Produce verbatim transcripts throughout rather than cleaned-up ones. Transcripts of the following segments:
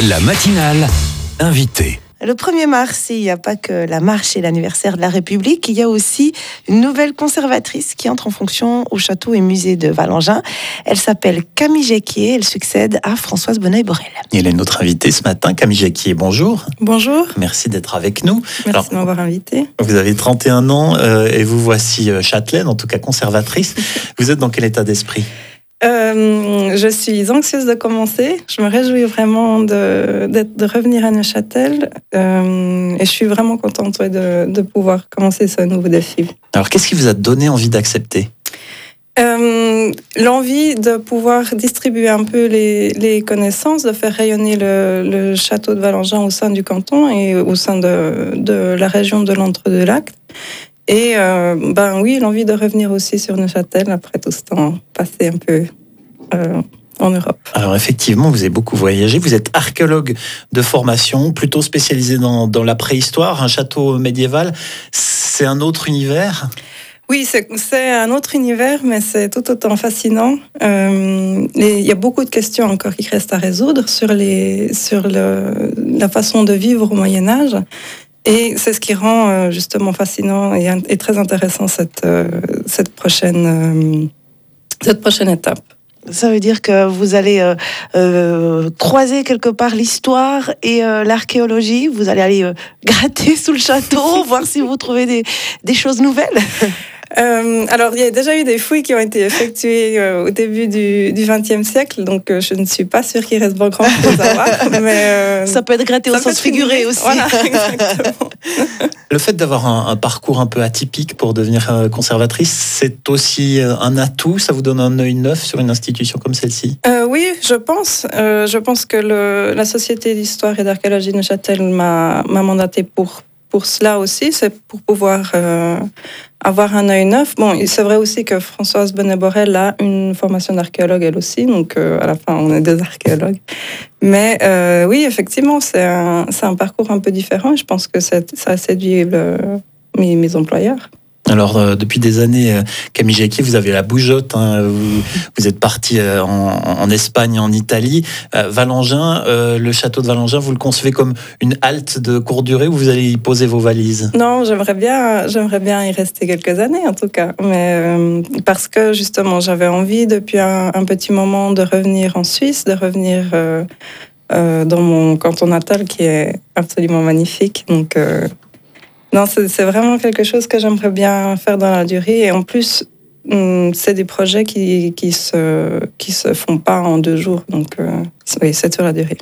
La matinale invitée. Le premier mars, il n'y a pas que la marche et l'anniversaire de la République, il y a aussi une nouvelle conservatrice qui entre en fonction au château et musée de Valangin. Elle s'appelle Camille Jacquier, elle succède à Françoise Bonneuil-Borel. Elle est notre invitée ce matin, Camille Jacquier, bonjour. Bonjour. Merci d'être avec nous. Merci Alors, de m'avoir invitée. Vous avez trente et un ans euh, et vous voici euh, châtelaine, en tout cas conservatrice. Vous êtes dans quel état d'esprit ? Euh, je suis anxieuse de commencer. Je me réjouis vraiment de, de, de revenir à Neuchâtel euh, et je suis vraiment contente ouais, de, de pouvoir commencer ce nouveau défi. Alors, qu'est-ce qui vous a donné envie d'accepter ? euh, L'envie de pouvoir distribuer un peu les, les connaissances, de faire rayonner le, le château de Valangin au sein du canton et au sein de, de la région de l'Entre-deux-Lacs. Et euh, ben oui, l'envie de revenir aussi sur Neuchâtel après tout ce temps passé un peu euh, en Europe. Alors effectivement, vous avez beaucoup voyagé. Vous êtes archéologue de formation, plutôt spécialisé dans, dans la préhistoire, un château médiéval. C'est un autre univers ? Oui, c'est, c'est un autre univers, mais c'est tout autant fascinant. Euh, il y a beaucoup de questions encore qui restent à résoudre sur, les, sur le, la façon de vivre au Moyen-Âge. Et c'est ce qui rend justement fascinant et, et très intéressant cette, cette, prochaine, cette prochaine étape. Ça veut dire que vous allez euh, euh, croiser quelque part l'histoire et euh, l'archéologie. Vous allez aller euh, gratter sous le château, voir si vous trouvez des, des choses nouvelles. Euh, alors, il y a déjà eu des fouilles qui ont été effectuées euh, au début du vingtième siècle, donc euh, je ne suis pas sûre qu'il reste pas grand-chose à voir. Mais, euh, ça peut être gratté au sens figuré aussi. Voilà, exactement. Le fait d'avoir un, un parcours un peu atypique pour devenir euh, conservatrice, c'est aussi euh, un atout. Ça vous donne un œil neuf sur une institution comme celle-ci ? euh, Oui, je pense. Euh, je pense que le, la Société d'histoire et d'archéologie de Neuchâtel m'a, m'a mandaté pour Pour cela aussi, c'est pour pouvoir euh, avoir un œil neuf. Bon, c'est vrai aussi que Françoise Bonneuil-Borel a une formation d'archéologue elle aussi, donc euh, à la fin on est deux archéologues. Mais euh, oui, effectivement, c'est un, c'est un parcours un peu différent. Je pense que c'est, ça a séduit le, mes, mes employeurs. Alors, euh, depuis des années, euh, Camille Jacquier, vous avez la bougeotte. Hein, vous, vous êtes parti euh, en, en Espagne, en Italie. Euh, Valangin, euh, le château de Valangin, vous le concevez comme une halte de courte durée où vous allez y poser vos valises ? Non, j'aimerais bien, j'aimerais bien y rester quelques années en tout cas. Mais euh, parce que justement, j'avais envie depuis un, un petit moment de revenir en Suisse, de revenir euh, euh, dans mon canton natal qui est absolument magnifique. Donc euh, Non, c'est, c'est vraiment quelque chose que j'aimerais bien faire dans la durée. Et en plus, c'est des projets qui qui se qui se font pas en deux jours. Donc, euh, oui, c'est sur la durée.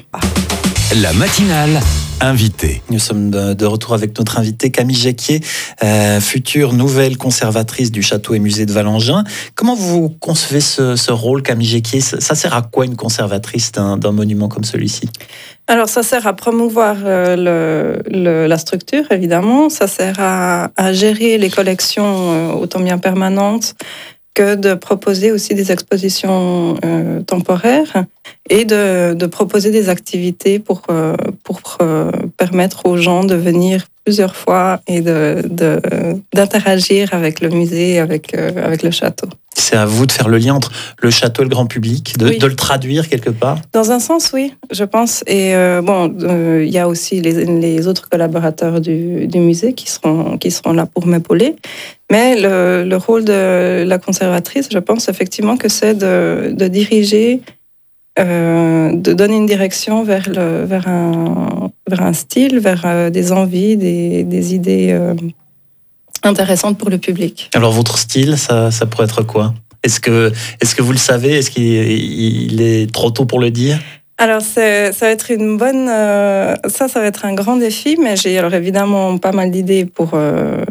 La matinale invitée. Nous sommes de, de retour avec notre invitée Camille Jacquier, euh, future nouvelle conservatrice du château et musée de Valangin. Comment vous concevez ce, ce rôle, Camille Jacquier ? Ça, ça sert à quoi une conservatrice d'un, d'un monument comme celui-ci ? Alors, ça sert à promouvoir euh, le, le, la structure, évidemment. Ça sert à, à gérer les collections euh, autant bien permanentes que de proposer aussi des expositions euh, temporaires et de, de proposer des activités pour, euh, pour euh, permettre aux gens de venir plusieurs fois et de, de, d'interagir avec le musée, avec, euh, avec le château. C'est à vous de faire le lien entre le château et le grand public, de, oui. de le traduire quelque part ? Dans un sens, oui, je pense. Et euh, bon, il euh, y a aussi les, les autres collaborateurs du, du musée qui seront, qui seront là pour m'épauler. Mais le, le rôle de la conservatrice, je pense effectivement que c'est de, de diriger, euh, de donner une direction vers, le, vers, un, vers un style, vers euh, des envies, des, des idées euh, intéressantes pour le public. Alors votre style, ça, ça pourrait être quoi ? Est-ce que, est-ce que vous le savez ? Est-ce qu'il il est trop tôt pour le dire ? Alors, c'est, ça va être une bonne... Euh, ça, ça va être un grand défi, mais j'ai alors évidemment pas mal d'idées pour, euh,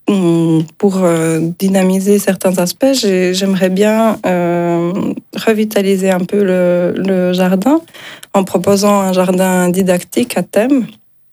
pour euh, dynamiser certains aspects. J'ai, j'aimerais bien euh, revitaliser un peu le, le jardin en proposant un jardin didactique à thème.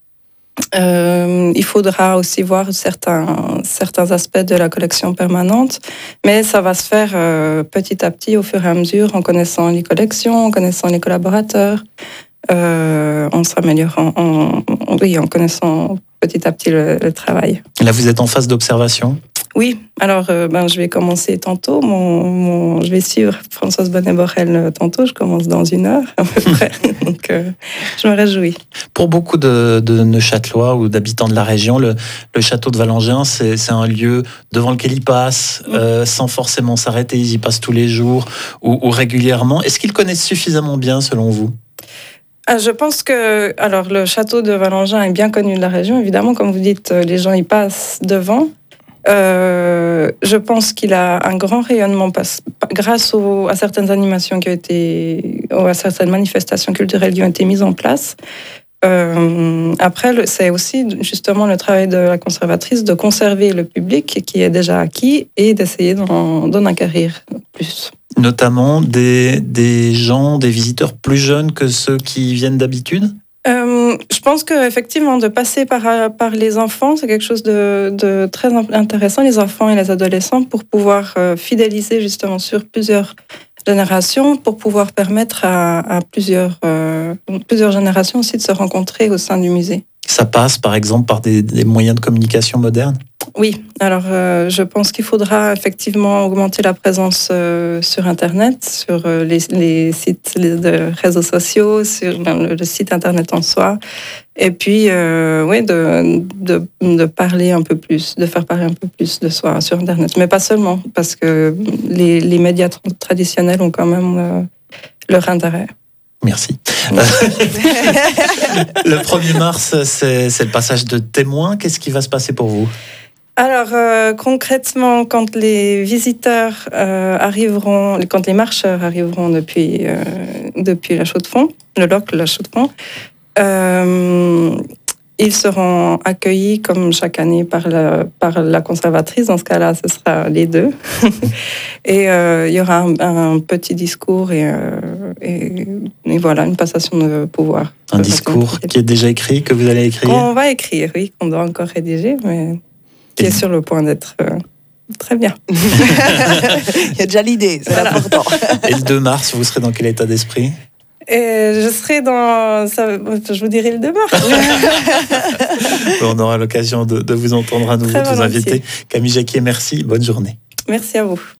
Euh, il faudra aussi voir certains, certains aspects de la collection permanente, mais ça va se faire euh, petit à petit, au fur et à mesure, en connaissant les collections, en connaissant les collaborateurs, euh, en s'améliorant, en, en, oui, en connaissant petit à petit le, le travail. Là, vous êtes en phase d'observation ? Oui, alors euh, ben, je vais commencer tantôt. Mon, mon, je vais suivre Françoise Bonnet-Borel tantôt. Je commence dans une heure à peu près. Donc euh, je me réjouis. Pour beaucoup de, de Neuchâtelois ou d'habitants de la région, le, le château de Valengin, c'est, c'est un lieu devant lequel ils passent euh, sans forcément s'arrêter. Ils y passent tous les jours ou, ou régulièrement. Est-ce qu'ils connaissent suffisamment bien selon vous ? Ah, je pense que alors le château de Valengin est bien connu de la région. Évidemment, comme vous dites, les gens y passent devant. Euh, je pense qu'il a un grand rayonnement parce, grâce au, à certaines animations qui ont été, à certaines manifestations culturelles qui ont été mises en place. Euh, après, le, c'est aussi justement le travail de la conservatrice de conserver le public qui est déjà acquis et d'essayer d'en, d'en acquérir plus. Notamment des, des gens, des visiteurs plus jeunes que ceux qui viennent d'habitude ? Euh, je pense qu'effectivement, de passer par, par les enfants, c'est quelque chose de, de très intéressant, les enfants et les adolescents, pour pouvoir euh, fidéliser justement sur plusieurs générations, pour pouvoir permettre à, à plusieurs, euh, plusieurs générations aussi de se rencontrer au sein du musée. Ça passe par exemple par des, des moyens de communication modernes ? Oui, alors euh, je pense qu'il faudra effectivement augmenter la présence euh, sur Internet, sur euh, les, les sites de réseaux sociaux, sur le, le site Internet en soi, et puis euh, oui, de, de, de parler un peu plus, de faire parler un peu plus de soi sur Internet, mais pas seulement, parce que les, les médias tra- traditionnels ont quand même euh, leur intérêt. Merci. Le premier mars, c'est, c'est le passage de témoins. Qu'est-ce qui va se passer pour vous ? Alors, euh, concrètement, quand les visiteurs euh, arriveront, quand les marcheurs arriveront depuis, euh, depuis la Chaux-de-Fonds, le locle, la Chaux-de-Fonds, euh, ils seront accueillis comme chaque année par la, par la conservatrice. Dans ce cas-là, ce sera les deux. Et euh, il y aura un, un petit discours et, euh, et, et voilà, une passation de pouvoir. Un discours qui est déjà écrit, que vous allez écrire ? On va écrire, oui, qu'on doit encore rédiger, mais qui est sur le point d'être euh, très bien. Il y a déjà l'idée, c'est voilà. Important. Et le deux mars, vous serez dans quel état d'esprit ? Et je serai dans... Ça, je vous dirai le deux mars. On aura l'occasion de, de vous entendre à nouveau, tous invités. Camille Jacquier, merci, bonne journée. Merci à vous.